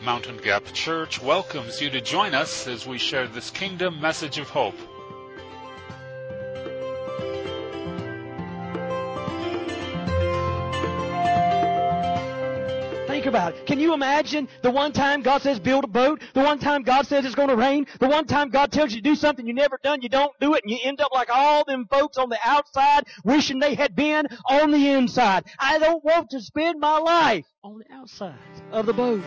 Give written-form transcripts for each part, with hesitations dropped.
Mountain Gap Church welcomes you to join us as we share this kingdom message of hope. Think about it. Can you imagine the one time God says build a boat? The one time God says it's going to rain? The one time God tells you to do something you never done, you don't do it, and you end up like all them folks on the outside wishing they had been on the inside. I don't want to spend my life on the outside of the boat.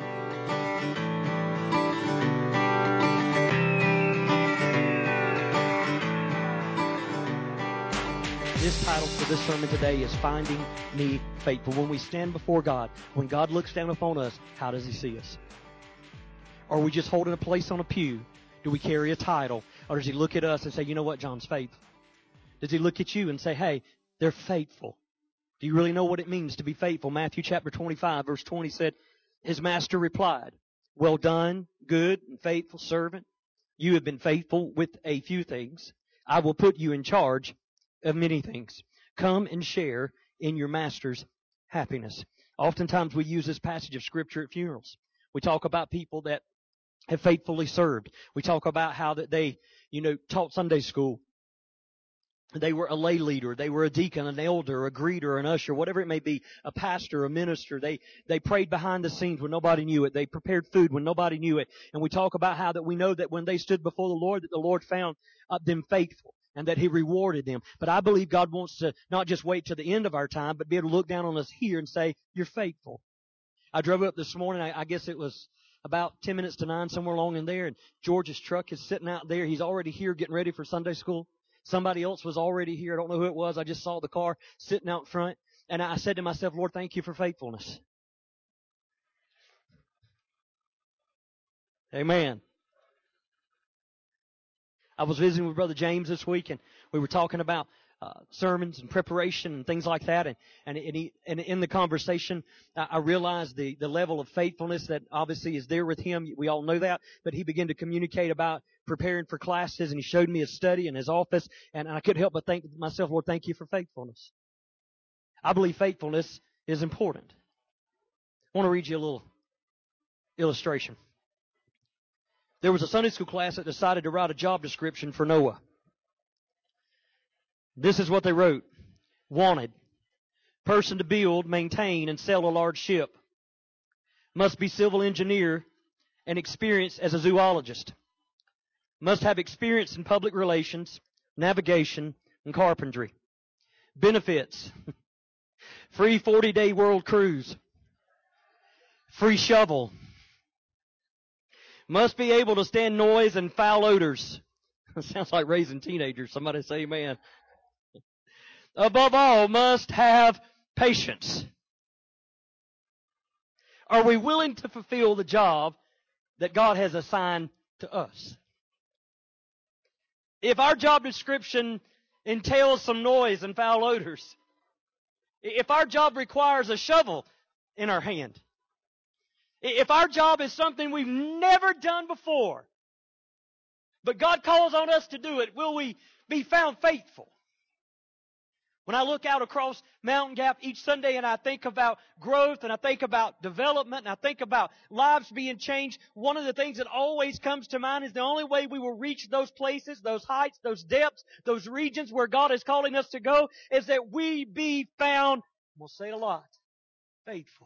This title for this sermon today is Finding Me Faithful. When we stand before God, when God looks down upon us, how does He see us? Are we just holding a place on a pew? Do we carry a title? Or does He look at us and say, you know what, John's faithful? Does He look at you and say, hey, they're faithful? Do you really know what it means to be faithful? Matthew chapter 25, verse 20 said, His master replied, well done, good and faithful servant. You have been faithful with a few things. I will put you in charge of many things. Come and share in your master's happiness. Oftentimes we use this passage of Scripture at funerals. We talk about people that have faithfully served. We talk about how that they, taught Sunday school. They were a lay leader. They were a deacon, an elder, a greeter, an usher, whatever it may be, a pastor, a minister. They prayed behind the scenes when nobody knew it. They prepared food when nobody knew it. And we talk about how that we know that when they stood before the Lord, that the Lord found them faithful and that He rewarded them. But I believe God wants to not just wait to the end of our time, but be able to look down on us here and say, you're faithful. I drove up this morning. I guess it was about 10 minutes to 9, somewhere along in there, and George's truck is sitting out there. He's already here getting ready for Sunday school. Somebody else was already here. I don't know who it was. I just saw the car sitting out front. And I said to myself, Lord, thank you for faithfulness. Amen. I was visiting with Brother James this week, and we were talking about sermons and preparation and things like that. And in the conversation, I realized the level of faithfulness that obviously is there with him. We all know that. But he began to communicate about preparing for classes, and he showed me his study in his office. And I couldn't help but think to myself, Lord, thank you for faithfulness. I believe faithfulness is important. I want to read you a little illustration. There was a Sunday school class that decided to write a job description for Noah. This is what they wrote. Wanted. Person to build, maintain, and sell a large ship. Must be civil engineer and experienced as a zoologist. Must have experience in public relations, navigation, and carpentry. Benefits. Free 40-day world cruise. Free shovel. Must be able to stand noise and foul odors. Sounds like raising teenagers. Somebody say amen. Above all, must have patience. Are we willing to fulfill the job that God has assigned to us? If our job description entails some noise and foul odors, if our job requires a shovel in our hand, if our job is something we've never done before, but God calls on us to do it, will we be found faithful? When I look out across Mountain Gap each Sunday and I think about growth and I think about development and I think about lives being changed, one of the things that always comes to mind is the only way we will reach those places, those heights, those depths, those regions where God is calling us to go is that we be found, we'll say it a lot, faithful.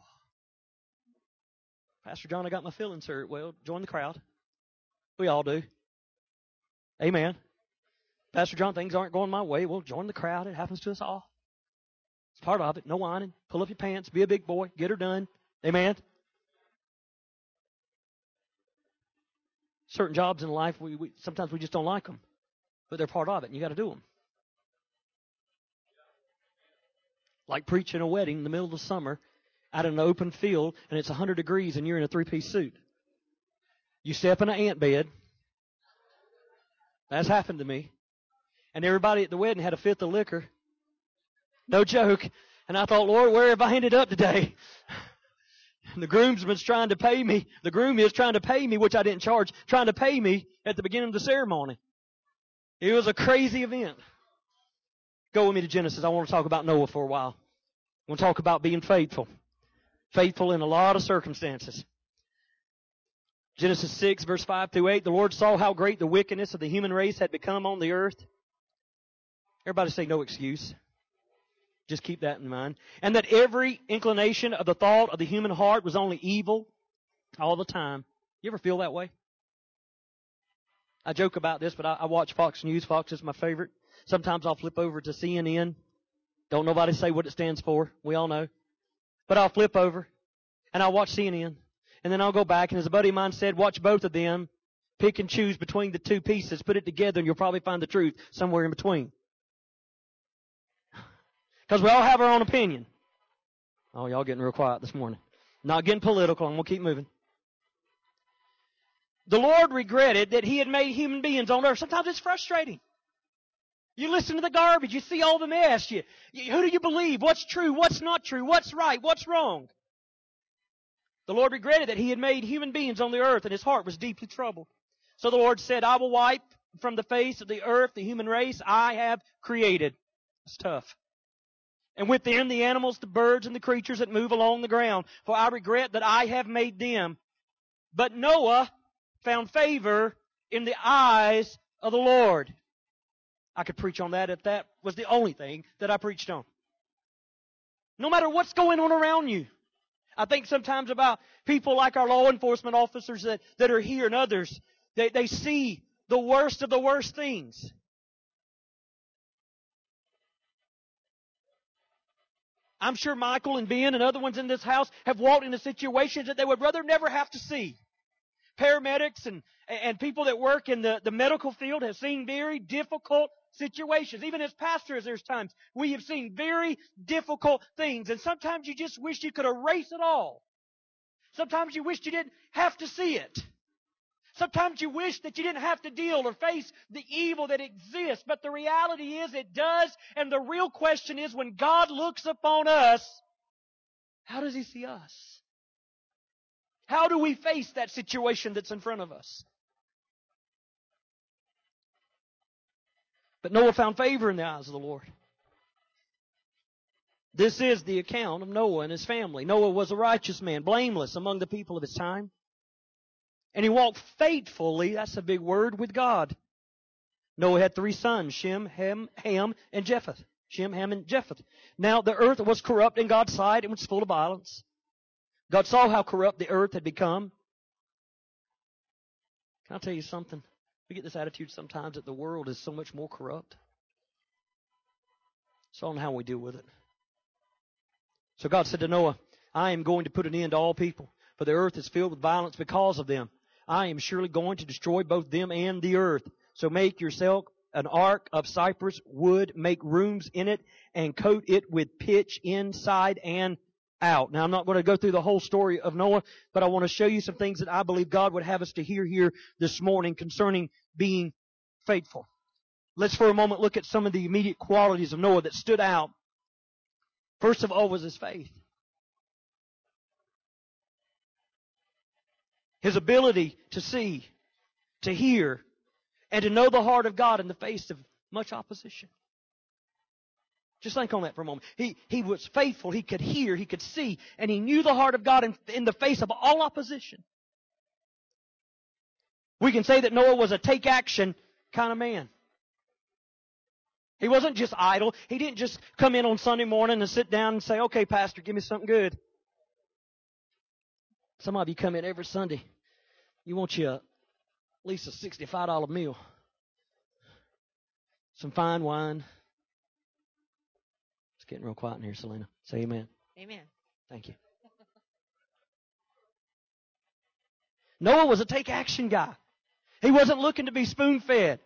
Pastor John, I got my feelings hurt. Well, join the crowd. We all do. Amen. Pastor John, things aren't going my way. Well, join the crowd. It happens to us all. It's part of it. No whining. Pull up your pants. Be a big boy. Get her done. Amen. Certain jobs in life, sometimes we just don't like them. But they're part of it, and you got to do them. Like preaching a wedding in the middle of the summer out in an open field, and it's 100 degrees, and you're in a 3-piece suit. You step in an ant bed. That's happened to me. And everybody at the wedding had a fifth of liquor. No joke. And I thought, Lord, where have I ended up today? And the groomsman's trying to pay me. The groom is trying to pay me, which I didn't charge, trying to pay me at the beginning of the ceremony. It was a crazy event. Go with me to Genesis. I want to talk about Noah for a while. I want to talk about being faithful. Faithful in a lot of circumstances. Genesis 6, verse 5 through 8, the Lord saw how great the wickedness of the human race had become on the earth. Everybody say no excuse. Just keep that in mind. And that every inclination of the thought of the human heart was only evil all the time. You ever feel that way? I joke about this, but I watch Fox News. Fox is my favorite. Sometimes I'll flip over to CNN. Don't nobody say what it stands for. We all know. But I'll flip over and I'll watch CNN. And then I'll go back, and as a buddy of mine said, watch both of them. Pick and choose between the two pieces. Put it together, and you'll probably find the truth somewhere in between. Because we all have our own opinion. Oh, y'all getting real quiet this morning. Not getting political. I'm going to keep moving. The Lord regretted that He had made human beings on earth. Sometimes it's frustrating. You listen to the garbage. You see all the mess. Who do you believe? What's true? What's not true? What's right? What's wrong? The Lord regretted that He had made human beings on the earth, and His heart was deeply troubled. So the Lord said, I will wipe from the face of the earth the human race I have created. It's tough. And with them the animals, the birds, and the creatures that move along the ground. For I regret that I have made them. But Noah found favor in the eyes of the Lord. I could preach on that if that was the only thing that I preached on. No matter what's going on around you. I think sometimes about people like our law enforcement officers that are here and others. They see the worst of the worst things. I'm sure Michael and Ben and other ones in this house have walked into situations that they would rather never have to see. Paramedics and people that work in the medical field have seen very difficult situations. Even as pastors, there's times we have seen very difficult things. And sometimes you just wish you could erase it all. Sometimes you wish you didn't have to see it. Sometimes you wish that you didn't have to deal or face the evil that exists. But the reality is it does. And the real question is, when God looks upon us, how does He see us? How do we face that situation that's in front of us? But Noah found favor in the eyes of the Lord. This is the account of Noah and his family. Noah was a righteous man, blameless among the people of his time. And he walked faithfully, that's a big word, with God. Noah had 3 sons, Shem, Ham, and Japheth. Shem, Ham, and Japheth. Now the earth was corrupt in God's sight and was full of violence. God saw how corrupt the earth had become. Can I tell you something? We get this attitude sometimes that the world is so much more corrupt. It's on how we deal with it. So God said to Noah, I am going to put an end to all people, for the earth is filled with violence because of them. I am surely going to destroy both them and the earth. So make yourself an ark of cypress wood, make rooms in it, and coat it with pitch inside and out. Now, I'm not going to go through the whole story of Noah, but I want to show you some things that I believe God would have us to hear here this morning concerning being faithful. Let's for a moment look at some of the immediate qualities of Noah that stood out. First of all was his faith. His ability to see, to hear, and to know the heart of God in the face of much opposition. Just think on that for a moment. He was faithful, he could hear, he could see, and he knew the heart of God in the face of all opposition. We can say that Noah was a take action kind of man. He wasn't just idle. He didn't just come in on Sunday morning and sit down and say, okay, Pastor, give me something good. Some of you come in every Sunday. You want you at least a $65 meal. Some fine wine. It's getting real quiet in here, Selena. Say amen. Amen. Thank you. Noah was a take action guy. He wasn't looking to be spoon fed.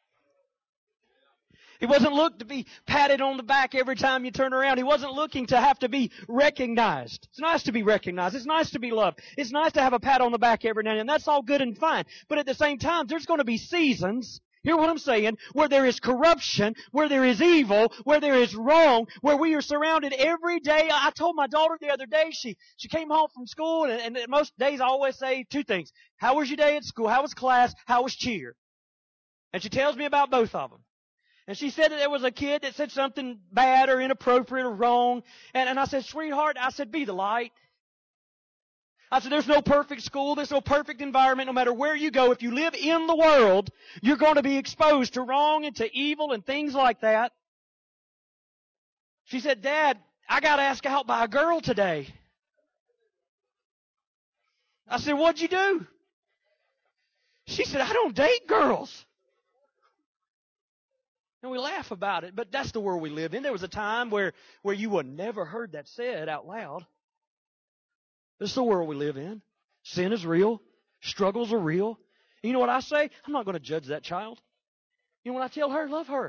He wasn't looking to be patted on the back every time you turn around. He wasn't looking to have to be recognized. It's nice to be recognized. It's nice to be loved. It's nice to have a pat on the back every now and then. That's all good and fine. But at the same time, there's going to be seasons, hear what I'm saying, where there is corruption, where there is evil, where there is wrong, where we are surrounded every day. I told my daughter the other day, she came home from school, and most days I always say 2 things. How was your day at school? How was class? How was cheer? And she tells me about both of them. And she said that there was a kid that said something bad or inappropriate or wrong. And I said, sweetheart, I said, be the light. I said, there's no perfect school. There's no perfect environment. No matter where you go, if you live in the world, you're going to be exposed to wrong and to evil and things like that. She said, Dad, I got asked out by a girl today. I said, what'd you do? She said, I don't date girls. And we laugh about it, but that's the world we live in. There was a time where you would never heard that said out loud. This is the world we live in. Sin is real. Struggles are real. And you know what I say? I'm not going to judge that child. You know what I tell her? Love her.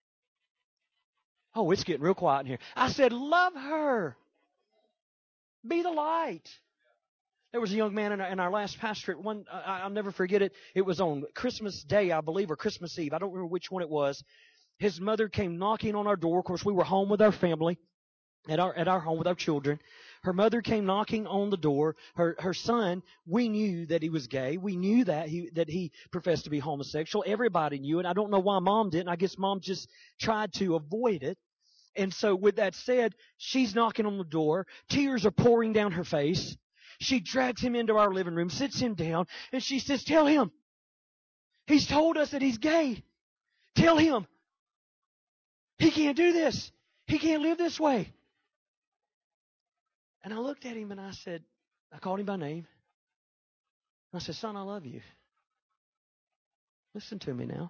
Oh, it's getting real quiet in here. I said, love her. Be the light. There was a young man in our last pastorate. I'll never forget it. It was on Christmas Day, I believe, or Christmas Eve. I don't remember which one it was. His mother came knocking on our door. Of course, we were home with our family, at our home with our children. Her mother came knocking on the door. Her son, we knew that he was gay. We knew that he professed to be homosexual. Everybody knew it. I don't know why Mom didn't. I guess Mom just tried to avoid it. And so with that said, she's knocking on the door. Tears are pouring down her face. She drags him into our living room, sits him down, and she says, tell him. He's told us that he's gay. Tell him. He can't do this. He can't live this way. And I looked at him and I said, I called him by name. I said, son, I love you. Listen to me now.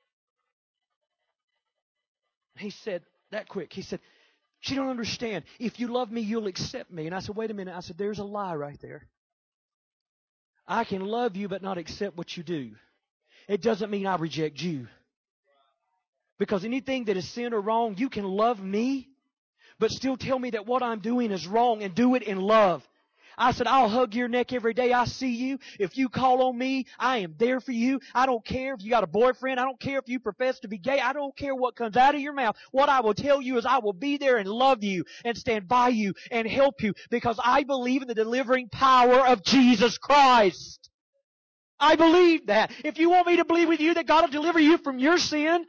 He said, that quick, he said, she don't understand. If you love me, you'll accept me. And I said, wait a minute. I said, there's a lie right there. I can love you but not accept what you do. It doesn't mean I reject you. Because anything that is sin or wrong, you can love me, but still tell me that what I'm doing is wrong and do it in love. I said, I'll hug your neck every day I see you. If you call on me, I am there for you. I don't care if you got a boyfriend. I don't care if you profess to be gay. I don't care what comes out of your mouth. What I will tell you is I will be there and love you and stand by you and help you because I believe in the delivering power of Jesus Christ. I believe that. If you want me to believe with you that God will deliver you from your sin,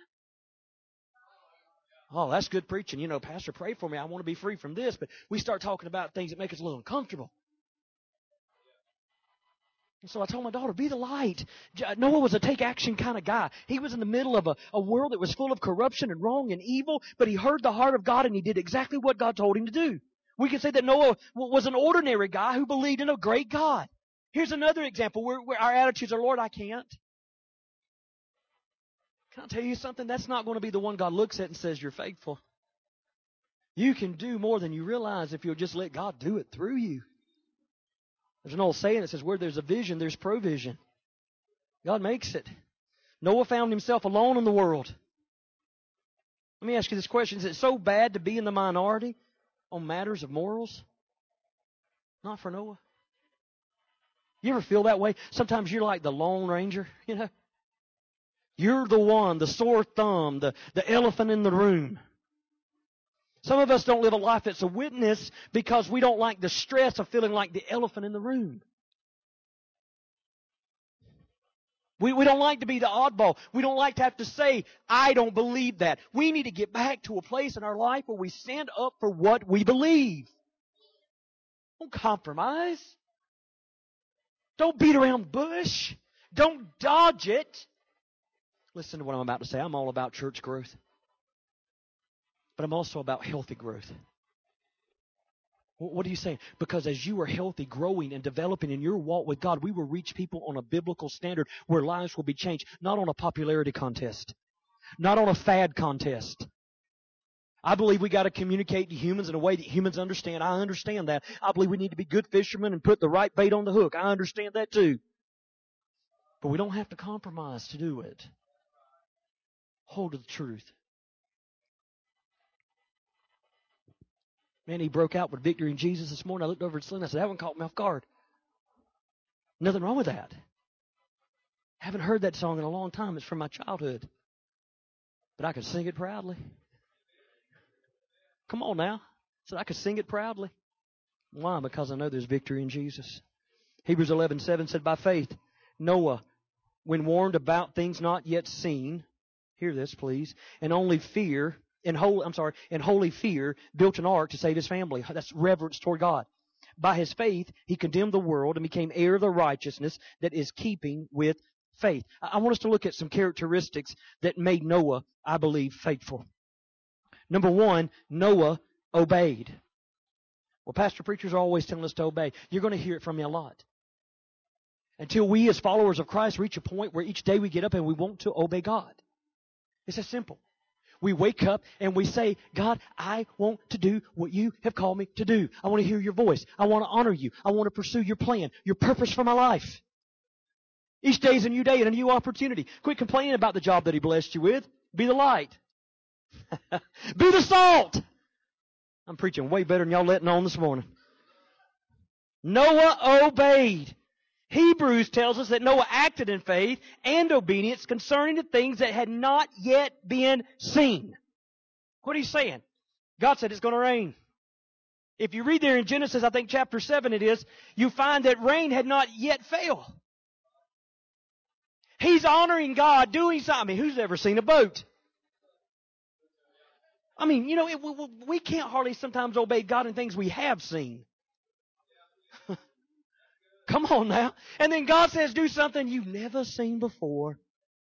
oh, that's good preaching. You know, Pastor, pray for me. I want to be free from this. But we start talking about things that make us a little uncomfortable. And so I told my daughter, be the light. Noah was a take action kind of guy. He was in the middle of a world that was full of corruption and wrong and evil, but he heard the heart of God and he did exactly what God told him to do. We can say that Noah was an ordinary guy who believed in a great God. Here's another example where our attitudes are, Lord, I can't. Can I tell you something? That's not going to be the one God looks at and says, you're faithful. You can do more than you realize if you'll just let God do it through you. There's an old saying that says, where there's a vision, there's provision. God makes it. Noah found himself alone in the world. Let me ask you this question. Is it so bad to be in the minority on matters of morals? Not for Noah. You ever feel that way? Sometimes you're like the Lone Ranger, you know. You're the one, the sore thumb, the elephant in the room. Some of us don't live a life that's a witness because we don't like the stress of feeling like the elephant in the room. We don't like to be the oddball. We don't like to have to say, I don't believe that. We need to get back to a place in our life where we stand up for what we believe. Don't compromise. Don't beat around the bush. Don't dodge it. Listen to what I'm about to say. I'm all about church growth. But I'm also about healthy growth. What are you saying? Because as you are healthy, growing, and developing in your walk with God, we will reach people on a biblical standard where lives will be changed, not on a popularity contest, not on a fad contest. I believe we got to communicate to humans in a way that humans understand. I understand that. I believe we need to be good fishermen and put the right bait on the hook. I understand that too. But we don't have to compromise to do it. Hold to the truth. Man, he broke out with victory in Jesus this morning. I looked over at Slim and I said, that one caught me off guard. Nothing wrong with that. Haven't heard that song in a long time. It's from my childhood. But I could sing it proudly. Come on now. So I could sing it proudly. Why? Because I know there's victory in Jesus. Hebrews 11:7 said, by faith, Noah, when warned about things not yet seen, hear this please, in holy fear, built an ark to save his family. That's reverence toward God. by his faith, he condemned the world and became heir of the righteousness that is keeping with faith. I want us to look at some characteristics that made Noah, I believe, faithful. Number one, Noah obeyed. Well, pastor preachers are always telling us to obey. You're going to hear it from me a lot. Until we as followers of Christ reach a point where each day we get up and we want to obey God. It's that simple. We wake up and we say, God, I want to do what you have called me to do. I want to hear your voice. I want to honor you. I want to pursue your plan, your purpose for my life. Each day is a new day and a new opportunity. Quit complaining about the job that He blessed you with. Be the light. Be the salt. I'm preaching way better than y'all letting on this morning. Noah obeyed. Hebrews tells us that Noah acted in faith and obedience concerning the things that had not yet been seen. What are you saying? God said it's going to rain. If you read there in Genesis, I think chapter 7 it is, you find that rain had not yet fell. He's honoring God, doing something. I mean, who's ever seen a boat? I mean, we can't hardly sometimes obey God in things we have seen. Come on now. And then God says, do something you've never seen before.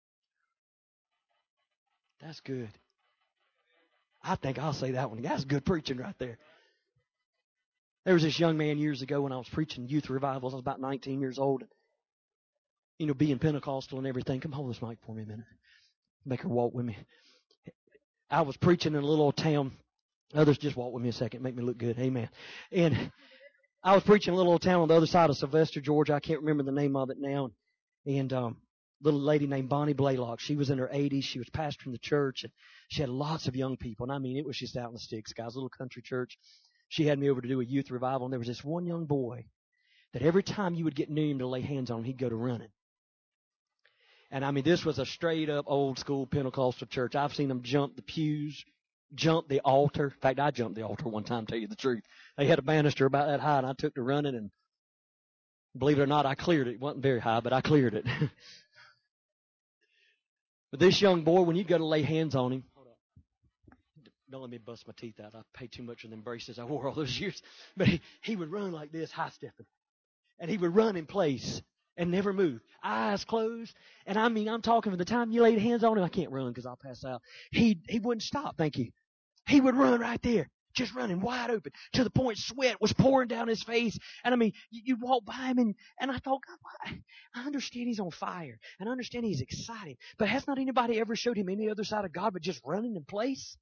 That's good. I think I'll say that one. That's good preaching right there. There was this young man years ago when I was preaching youth revivals. I was about 19 years old. Being Pentecostal and everything. Come hold this mic for me a minute. Make her walk with me. I was preaching in a little old town. Others just walk with me a second. Make me look good. Amen. And I was preaching in a little old town on the other side of Sylvester, Georgia. I can't remember the name of it now. And little lady named Bonnie Blaylock. She was in her 80s. She was pastoring the church. And she had lots of young people. And I mean, it was just out in the sticks, guys. Little country church. She had me over to do a youth revival. And there was this one young boy that every time you would get near him to lay hands on him, he'd go to running. And I mean, this was a straight up old school Pentecostal church. I've seen them jump the pews, jump the altar. In fact, I jumped the altar one time, to tell you the truth. They had a banister about that high, and I took to running, and believe it or not, I cleared it. It wasn't very high, but I cleared it. But this young boy, when you go to lay hands on him, don't let me bust my teeth out. I paid too much for them braces I wore all those years. But he would run like this, high stepping. And he would run in place and never move. Eyes closed. And I mean, I'm talking from the time you laid hands on him, I can't run because I'll pass out. He wouldn't stop, thank you. He would run right there, just running wide open to the point sweat was pouring down his face. And I mean, you'd walk by him and I thought, God, I understand he's on fire. And I understand he's excited. But has not anybody ever showed him any other side of God but just running in place?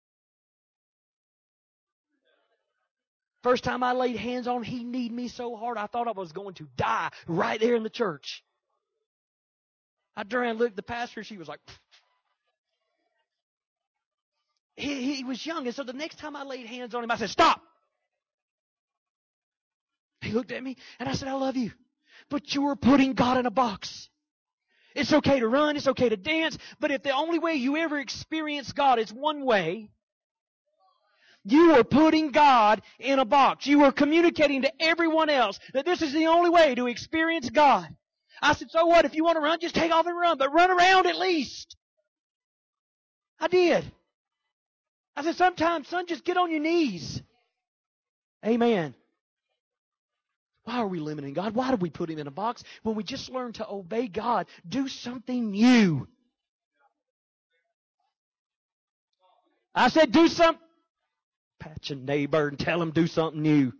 First time I laid hands on him, he kneed me so hard I thought I was going to die right there in the church. I turned around and looked at the pastor, she was like, pfft. He was young, and so the next time I laid hands on him, I said, stop. He looked at me, and I said, I love you, but you are putting God in a box. It's okay to run, it's okay to dance, but if the only way you ever experience God is one way, you are putting God in a box. You are communicating to everyone else that this is the only way to experience God. I said, so what? If you want to run, just take off and run, but run around at least. I did. I said, sometimes, son, just get on your knees. Amen. Why are we limiting God? Why do we put Him in a box when we just learn to obey God? Do something new. I said, do something. Pat your neighbor and tell him do something new.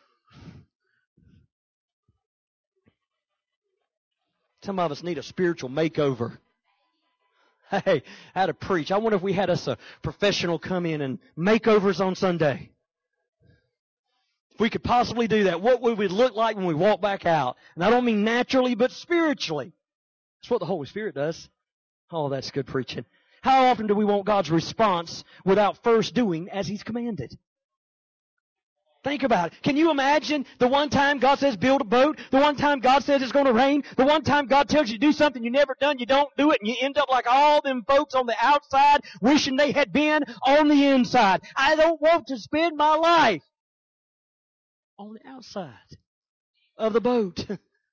Some of us need a spiritual makeover. Hey, I had to preach. I wonder if we had us a professional come in and makeovers on Sunday. If we could possibly do that, what would we look like when we walk back out? And I don't mean naturally, but spiritually. That's what the Holy Spirit does. Oh, that's good preaching. How often do we want God's response without first doing as He's commanded? Think about it. Can you imagine the one time God says build a boat? The one time God says it's going to rain? The one time God tells you to do something you never done, you don't do it, and you end up like all them folks on the outside wishing they had been on the inside. I don't want to spend my life on the outside of the boat.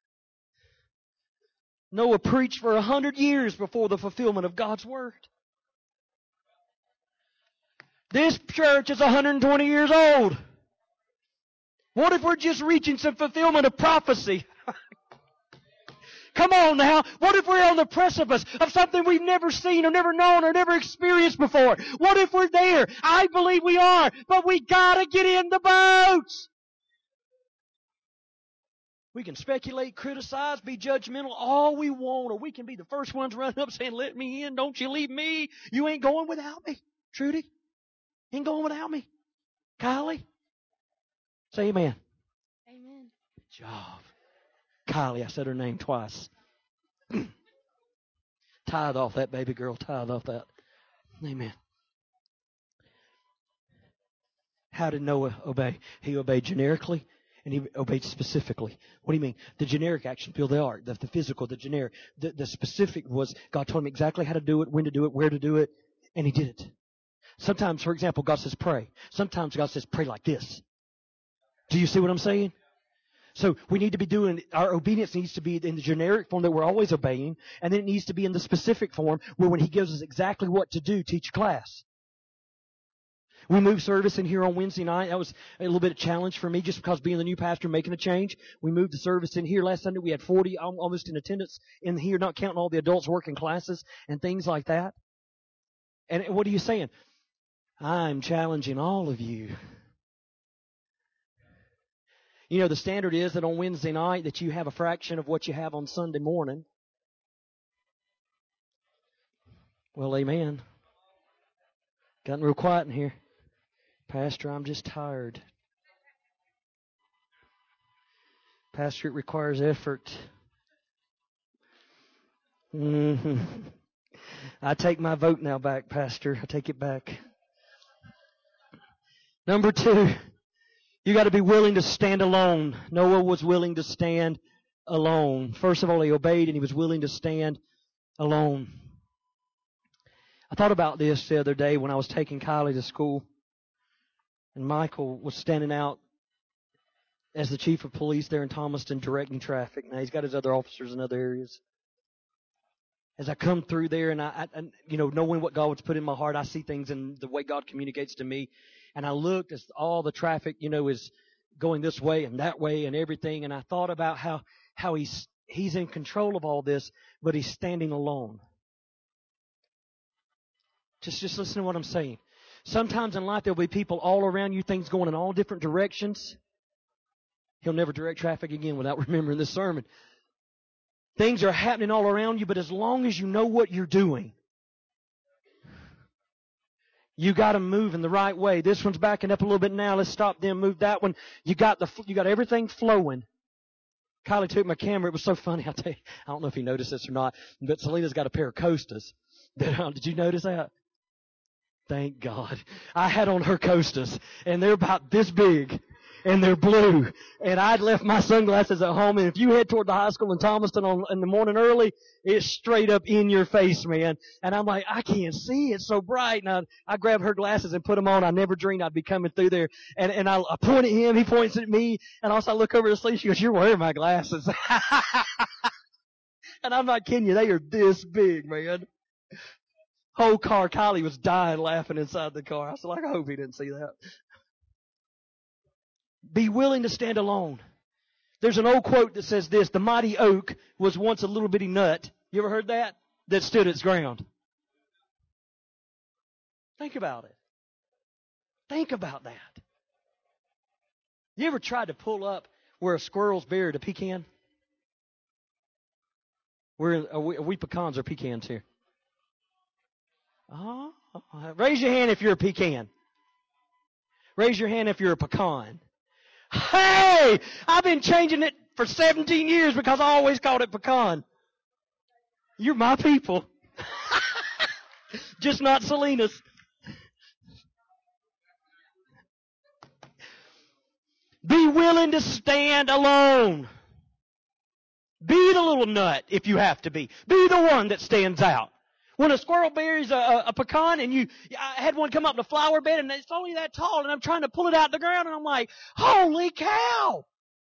Noah preached for 100 years before the fulfillment of God's Word. This church is 120 years old. What if we're just reaching some fulfillment of prophecy? Come on now. What if we're on the precipice of something we've never seen or never known or never experienced before? What if we're there? I believe we are, but we gotta get in the boat. We can speculate, criticize, be judgmental all we want, or we can be the first ones running up saying, let me in, don't you leave me. You ain't going without me. Trudy, ain't going without me. Kylie, say amen. Amen. Good job. Kylie, I said her name twice. Tithe off that, baby girl. Tithe off that. Amen. How did Noah obey? He obeyed generically and he obeyed specifically. What do you mean? The generic action, build the ark. The physical, the generic. The specific was God told him exactly how to do it, when to do it, where to do it, and he did it. Sometimes, for example, God says pray. Sometimes God says pray like this. Do you see what I'm saying? So we need to be doing, our obedience needs to be in the generic form that we're always obeying, and then it needs to be in the specific form where when He gives us exactly what to do, teach class. We moved service in here on Wednesday night. That was a little bit of a challenge for me just because being the new pastor, making a change. We moved the service in here last Sunday. We had 40 almost in attendance in here, not counting all the adults working classes and things like that. And what are you saying? I'm challenging all of you. You know, the standard is that on Wednesday night that you have a fraction of what you have on Sunday morning. Well, amen. Gotten real quiet in here. Pastor, I'm just tired. Pastor, it requires effort. I take my vote now back, Pastor. I take it back. Number 2, you got to be willing to stand alone. Noah was willing to stand alone. First of all, he obeyed and he was willing to stand alone. I thought about this the other day when I was taking Kylie to school. And Michael was standing out as the chief of police there in Thomaston directing traffic. Now, he's got his other officers in other areas. As I come through there and I knowing what God would put in my heart, I see things in the way God communicates to me. And I looked as all the traffic, is going this way and that way and everything. And I thought about how he's in control of all this, but he's standing alone. Just listen to what I'm saying. Sometimes in life there'll be people all around you, things going in all different directions. He'll never direct traffic again without remembering this sermon. Things are happening all around you, but as long as you know what you're doing, you got to move in the right way. This one's backing up a little bit now. Let's stop them, move that one. You got everything flowing. Kylie took my camera. It was so funny. I'll tell you, I don't know if you noticed this or not, but Selena's got a pair of Costas. Did you notice that? Thank God. I had on her Costas, and they're about this big, and they're blue. And I'd left my sunglasses at home, and if you head toward the high school in Thomaston in the morning early, it's straight up in your face, man. And I'm like, I can't see. It's so bright. And I grabbed her glasses and put them on. I never dreamed I'd be coming through there. And I point at him. He points at me. And also I look over to sleep. She goes, you're wearing my glasses. And I'm not kidding you. They are this big, man. Whole car, Kylie was dying laughing inside the car. I was like, I hope he didn't see that. Be willing to stand alone. There's an old quote that says this: the mighty oak was once a little bitty nut. You ever heard that? That stood its ground. Think about it. Think about that. You ever tried to pull up where a squirrel's buried a pecan? Are we pecans or pecans here? Oh, raise your hand if you're a pecan. Raise your hand if you're a pecan. Hey, I've been changing it for 17 years because I always called it pecan. You're my people. Just not Selena's. Be willing to stand alone. Be the little nut if you have to be. Be the one that stands out. When a squirrel buries a pecan and I had one come up in a flower bed and it's only that tall and I'm trying to pull it out of the ground and I'm like, holy cow!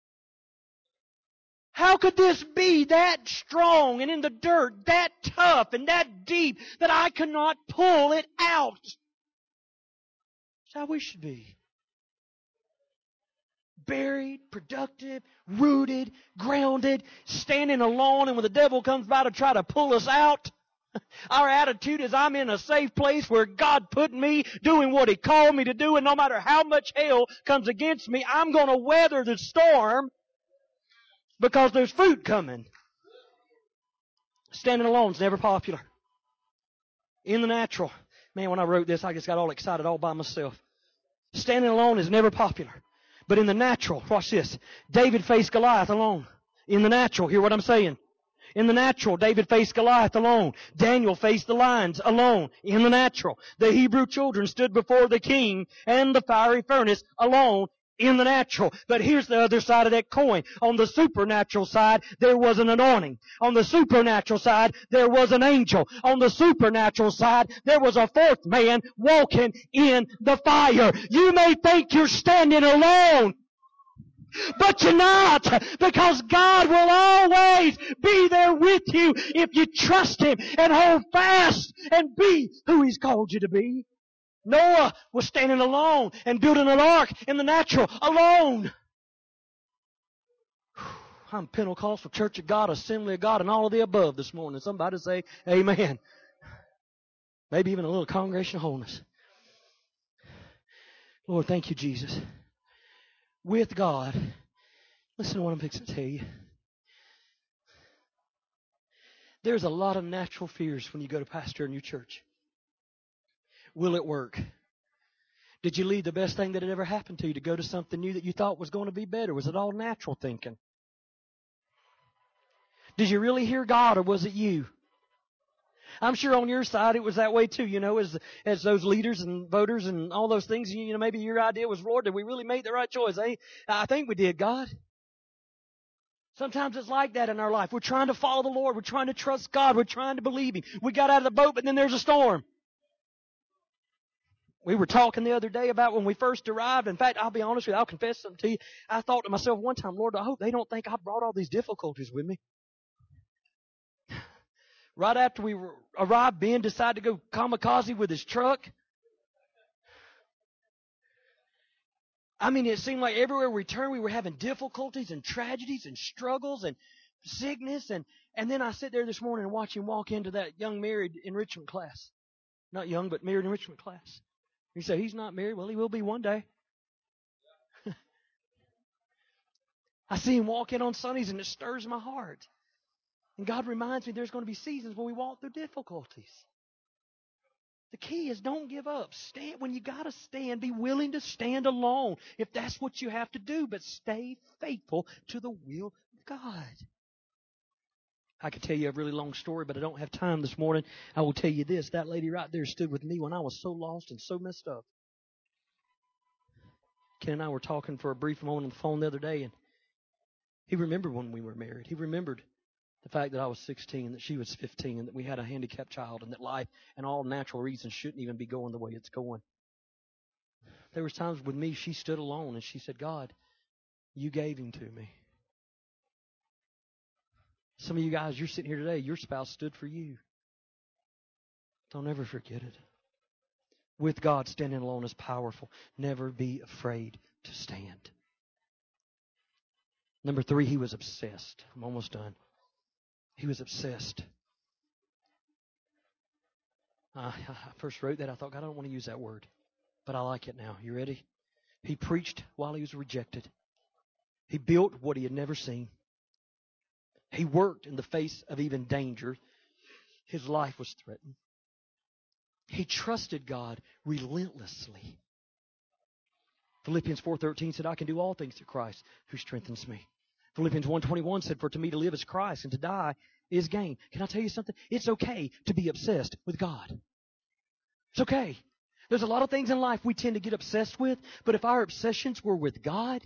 How could this be that strong and in the dirt, that tough and that deep that I cannot pull it out? That's how we should be. buried, productive, rooted, grounded, standing alone, and when the devil comes by to try to pull us out, our attitude is, I'm in a safe place where God put me doing what He called me to do, and no matter how much hell comes against me, I'm going to weather the storm because there's fruit coming. Standing alone is never popular. In the natural. Man, when I wrote this, I just got all excited all by myself. Standing alone is never popular. But in the natural, watch this. David faced Goliath alone. In the natural, hear what I'm saying. In the natural, David faced Goliath alone. Daniel faced the lions alone. In the natural. The Hebrew children stood before the king and the fiery furnace alone. In the natural. But here's the other side of that coin. On the supernatural side, there was an anointing. On the supernatural side, there was an angel. On the supernatural side, there was a fourth man walking in the fire. You may think you're standing alone, but you're not, because God will always be there with you if you trust Him and hold fast and be who He's called you to be. Noah was standing alone and building an ark in the natural, alone. I'm Pentecostal, Church of God, Assembly of God, and all of the above this morning. Somebody say amen. Maybe even a little congregation of wholeness. Lord, thank you, Jesus. With God, listen to what I'm fixing to tell you. There's a lot of natural fears when you go to pastor in your church. Will it work? Did you leave the best thing that had ever happened to you to go to something new that you thought was going to be better? Was it all natural thinking? Did you really hear God, or was it you? I'm sure on your side it was that way too, as those leaders and voters and all those things. Maybe your idea was, Lord, did we really make the right choice? I think we did, God. Sometimes it's like that in our life. We're trying to follow the Lord. We're trying to trust God. We're trying to believe Him. We got out of the boat, but then there's a storm. We were talking the other day about when we first arrived. In fact, I'll be honest with you. I'll confess something to you. I thought to myself one time, Lord, I hope they don't think I brought all these difficulties with me. Right after we arrived, Ben decided to go kamikaze with his truck. I mean, it seemed like everywhere we turned, we were having difficulties and tragedies and struggles and sickness. And then I sit there this morning and watch him walk into that young married enrichment class. Not young, but married enrichment class. You say, he's not married. Well, he will be one day. I see him walk in on Sundays, and it stirs my heart. And God reminds me there's going to be seasons when we walk through difficulties. The key is don't give up. Stand when you got to stand. Be willing to stand alone if that's what you have to do, but stay faithful to the will of God. I could tell you a really long story, but I don't have time this morning. I will tell you this. That lady right there stood with me when I was so lost and so messed up. Ken and I were talking for a brief moment on the phone the other day, and he remembered when we were married. He remembered the fact that I was 16, that she was 15, and that we had a handicapped child, and that life and all natural reasons shouldn't even be going the way it's going. There was times with me, she stood alone, and she said, God, you gave him to me. Some of you guys, you're sitting here today, your spouse stood for you. Don't ever forget it. With God, standing alone is powerful. Never be afraid to stand. Number 3, he was obsessed. I'm almost done. He was obsessed. I first wrote that. I thought, God, I don't want to use that word. But I like it now. You ready? He preached while he was rejected. He built what he had never seen. He worked in the face of even danger. His life was threatened. He trusted God relentlessly. Philippians 4:13 said, I can do all things through Christ who strengthens me. Philippians 1:21 said, for to me to live is Christ and to die is gain. Can I tell you something? It's okay to be obsessed with God. It's okay. There's a lot of things in life we tend to get obsessed with, but if our obsessions were with God,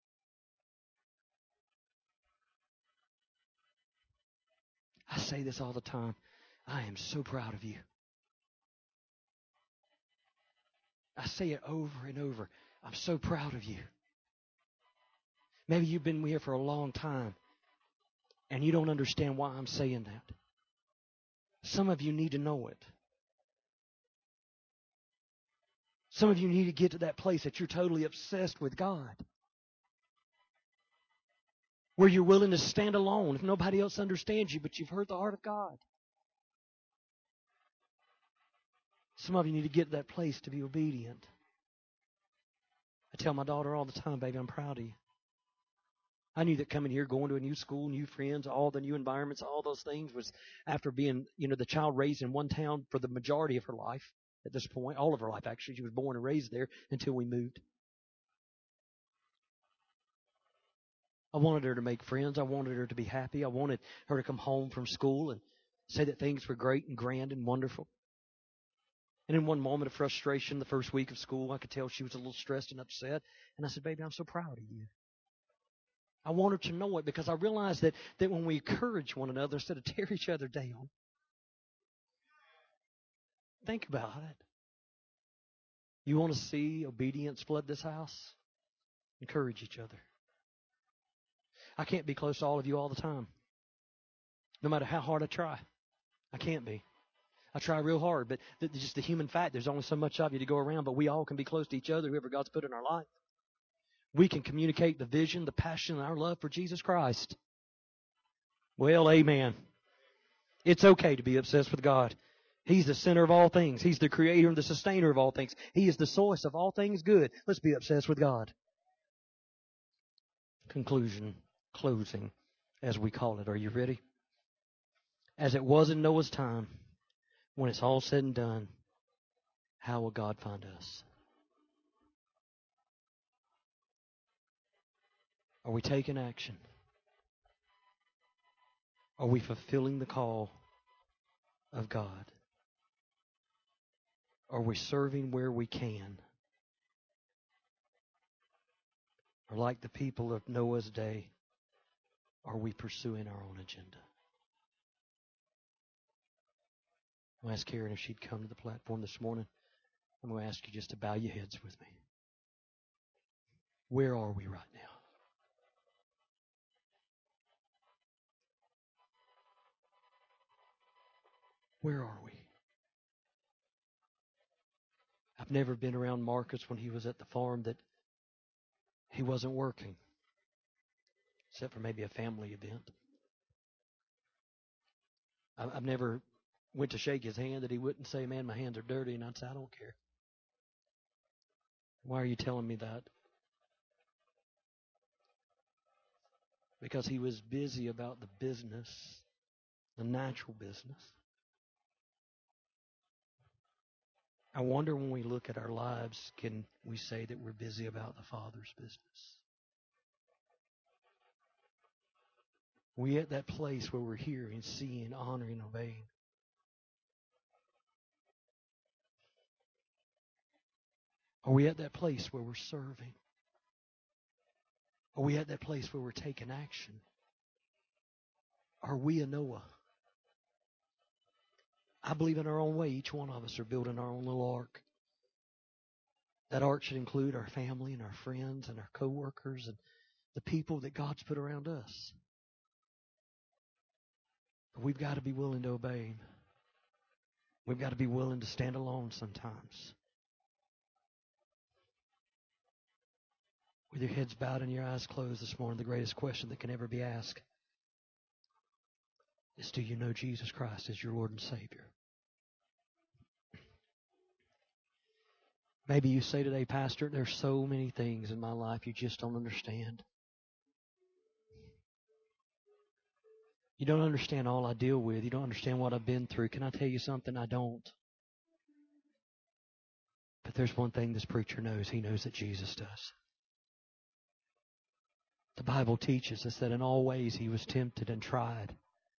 I say this all the time, I am so proud of you. I say it over and over. I'm so proud of you. Maybe you've been here for a long time and you don't understand why I'm saying that. Some of you need to know it. Some of you need to get to that place that you're totally obsessed with God. where you're willing to stand alone if nobody else understands you, but you've heard the heart of God. Some of you need to get to that place to be obedient. I tell my daughter all the time, baby, I'm proud of you. I knew that coming here, going to a new school, new friends, all the new environments, all those things was after being, the child raised in one town for the majority of her life at this point, all of her life actually. She was born and raised there until we moved. I wanted her to make friends. I wanted her to be happy. I wanted her to come home from school and say that things were great and grand and wonderful. And in one moment of frustration, the first week of school, I could tell she was a little stressed and upset. And I said, baby, I'm so proud of you. I want her to know it because I realize that when we encourage one another instead of tear each other down, think about it. You want to see obedience flood this house? Encourage each other. I can't be close to all of you all the time. No matter how hard I try. I can't be. I try real hard, but just the human fact, there's only so much of you to go around, but we all can be close to each other, whoever God's put in our life. We can communicate the vision, the passion, and our love for Jesus Christ. Well, amen. It's okay to be obsessed with God. He's the center of all things. He's the creator and the sustainer of all things. He is the source of all things good. Let's be obsessed with God. Conclusion, closing, as we call it. Are you ready? As it was in Noah's time, when it's all said and done, how will God find us? Are we taking action? Are we fulfilling the call of God? Are we serving where we can? Or like the people of Noah's day, are we pursuing our own agenda? I'm going to ask Karen if she'd come to the platform this morning. I'm going to ask you just to bow your heads with me. Where are we right now? Where are we? I've never been around Marcus when he was at the farm that he wasn't working, except for maybe a family event. I've never went to shake his hand that he wouldn't say, man, my hands are dirty, and I'd say, I don't care. Why are you telling me that? Because he was busy about the business, the natural business. I wonder when we look at our lives, can we say that we're busy about the Father's business? We at that place where we're hearing, seeing, honoring, obeying. Are we at that place where we're serving? Are we at that place where we're taking action? Are we a Noah? I believe in our own way, each one of us are building our own little ark. That ark should include our family and our friends and our coworkers and the people that God's put around us. But we've got to be willing to obey Him. We've got to be willing to stand alone sometimes. With your heads bowed and your eyes closed this morning, the greatest question that can ever be asked is, do you know Jesus Christ as your Lord and Savior? Maybe you say today, Pastor, there's so many things in my life you just don't understand. You don't understand all I deal with. You don't understand what I've been through. Can I tell you something? I don't. But there's one thing this preacher knows. He knows that Jesus does. The Bible teaches us that in all ways He was tempted and tried.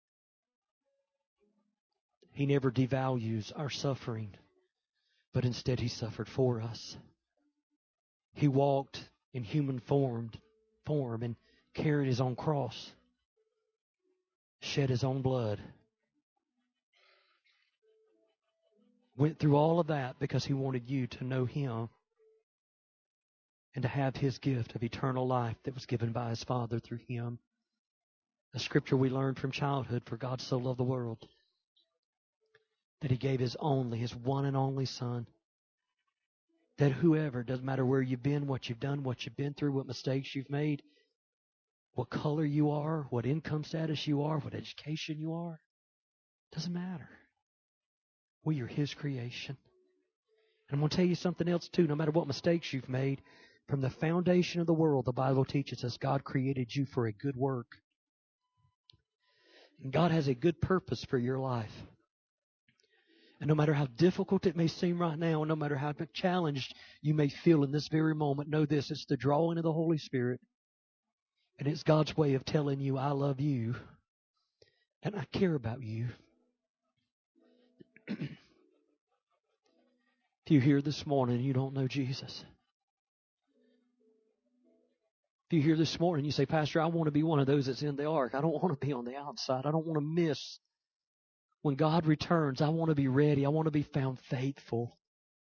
He never devalues our suffering, but instead He suffered for us. He walked in human form and carried His own cross, shed His own blood, went through all of that because He wanted you to know Him and to have His gift of eternal life that was given by His Father through Him. A scripture we learned from childhood, for God so loved the world that He gave His one and only Son, that whoever, doesn't matter where you've been, what you've done, what you've been through, what mistakes you've made, what color you are, what income status you are, what education you are. Doesn't matter. We are His creation. And I'm going to tell you something else too. No matter what mistakes you've made, from the foundation of the world, the Bible teaches us God created you for a good work. And God has a good purpose for your life. And no matter how difficult it may seem right now, and no matter how challenged you may feel in this very moment, know this: it's the drawing of the Holy Spirit. And it's God's way of telling you, I love you and I care about you. If you're here this morning and you don't know Jesus, if you're here this morning and you say, Pastor, I want to be one of those that's in the ark. I don't want to be on the outside. I don't want to miss when God returns. I want to be ready. I want to be found faithful.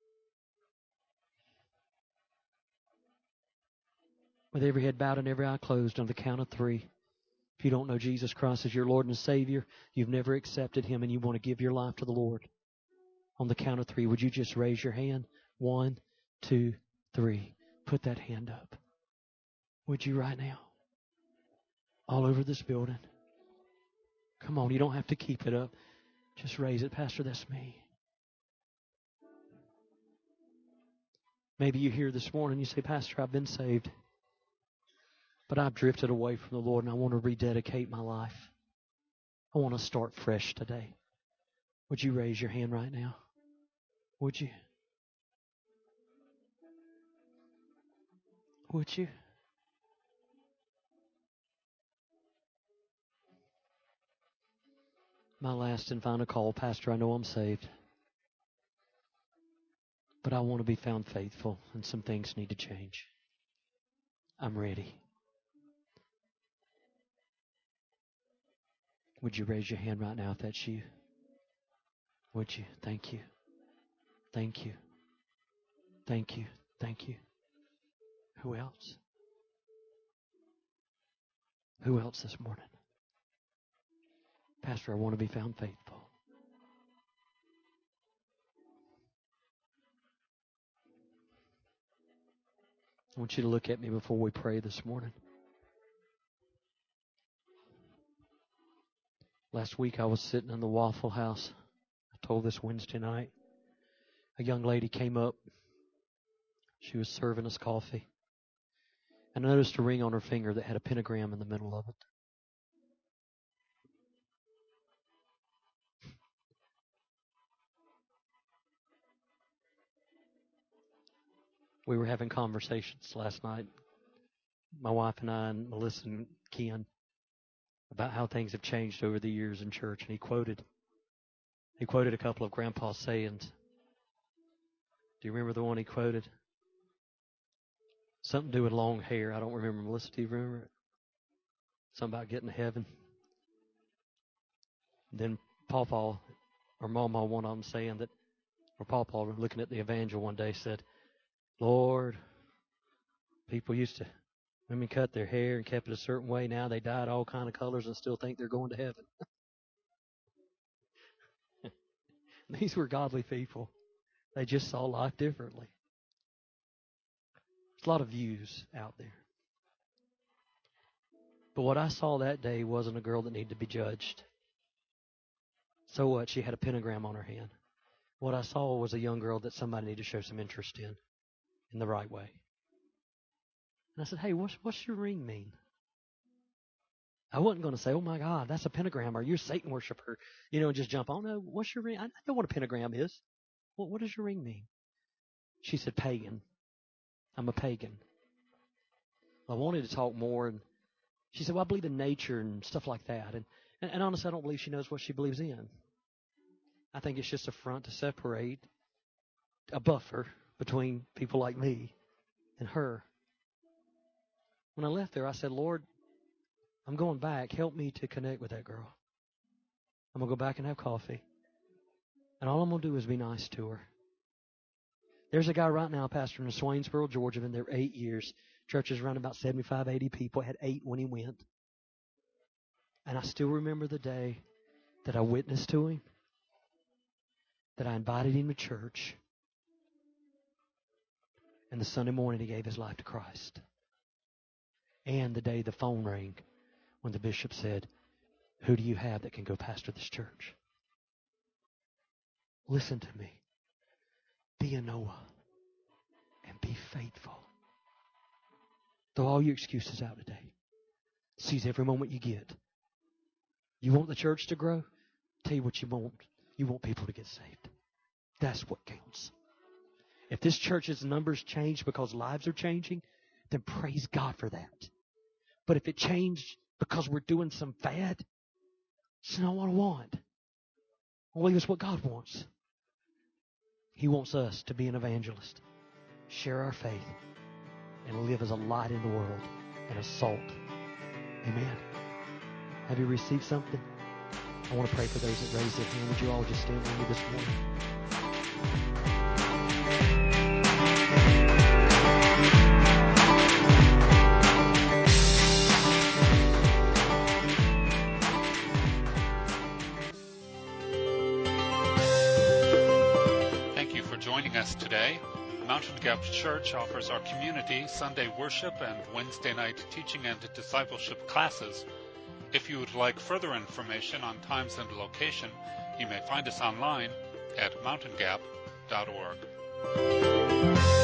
With every head bowed and every eye closed, on the count of 3. If you don't know Jesus Christ as your Lord and Savior, you've never accepted Him, and you want to give your life to the Lord, on the count of 3, would you just raise your hand? 1, 2, 3. Put that hand up. Would you right now? All over this building. Come on, you don't have to keep it up. Just raise it. Pastor, that's me. Maybe you're here this morning and you say, Pastor, I've been saved, but I've drifted away from the Lord and I want to rededicate my life. I want to start fresh today. Would you raise your hand right now? Would you? Would you? My last and final call, Pastor, I know I'm saved, but I want to be found faithful and some things need to change. I'm ready. Would you raise your hand right now if that's you? Would you? Thank you. Thank you. Thank you. Thank you. Who else? Who else this morning? Pastor, I want to be found faithful. I want you to look at me before we pray this morning. Last week I was sitting in the Waffle House. I told this Wednesday night. A young lady came up. She was serving us coffee. And I noticed a ring on her finger that had a pentagram in the middle of it. We were having conversations last night, my wife and I and Melissa and Ken, about how things have changed over the years in church. And he quoted a couple of Grandpa's sayings. Do you remember the one he quoted? Something to do with long hair. I don't remember. Melissa, do you remember it? Something about getting to heaven. Then Pawpaw or Mama, one of them saying that, or Pawpaw looking at the evangel one day said, Lord, people used to, women cut their hair and kept it a certain way. Now they dye it all kind of colors and still think they're going to heaven. These were godly people. They just saw life differently. There's a lot of views out there. But what I saw that day wasn't a girl that needed to be judged. So what? She had a pentagram on her hand. What I saw was a young girl that somebody needed to show some interest in the right way. And I said, hey, what's your ring mean? I wasn't going to say, oh my God, that's a pentagram, or you're a Satan worshiper, and just jump on. No, what's your ring? I know what a pentagram is. Well, what does your ring mean? She said, pagan. I'm a pagan. I wanted to talk more, and she said, well, I believe in nature and stuff like that. And honestly, I don't believe she knows what she believes in. I think it's just a front to separate, a buffer between people like me and her. When I left there, I said, Lord, I'm going back. Help me to connect with that girl. I'm going to go back and have coffee. And all I'm going to do is be nice to her. There's a guy right now, pastor in Swainsboro, Georgia, been there 8 years. Church is around about 75, 80 people. Had 8 when he went. And I still remember the day that I witnessed to him, that I invited him to church, and the Sunday morning he gave his life to Christ. and the day the phone rang when the bishop said, who do you have that can go pastor this church? Listen to me. Be a Noah and be faithful. Throw all your excuses out today. Seize every moment you get. You want the church to grow? Tell you what you want. You want people to get saved. That's what counts. If this church's numbers change because lives are changing, then praise God for that. But if it changed because we're doing some fad, it's not what I want. I believe it's what God wants. He wants us to be an evangelist, share our faith, and live as a light in the world and a salt. Amen. Have you received something? I want to pray for those that raise their hand. Would you all just stand with me this morning? Thank you for joining us today. Mountain Gap Church offers our community Sunday worship and Wednesday night teaching and discipleship classes. If you would like further information on times and location, you may find us online at mountaingap.org.